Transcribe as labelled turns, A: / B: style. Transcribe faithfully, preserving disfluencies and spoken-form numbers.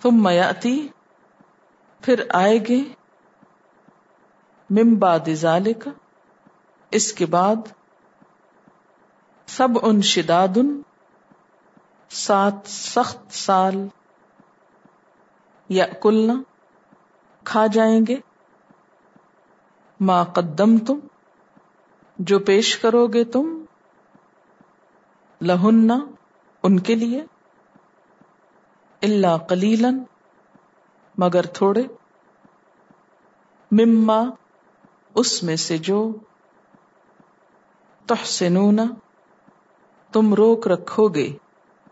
A: थुम्मा याती, फिर आएंगे, मिन बादि ज़ालिक, इसके बाद, सब उन शिदादुन, सात सख्त साल, याकुलना, खा जाएंगे, मा कद्दमतुम, जो पेश करोगे तुम, लहुन्ना, उनके लिए, इल्ला कलीलन, मगर थोड़े, मिम्मा, उसमें से जो, तुहसिनूना, तुम रोक रखोगे,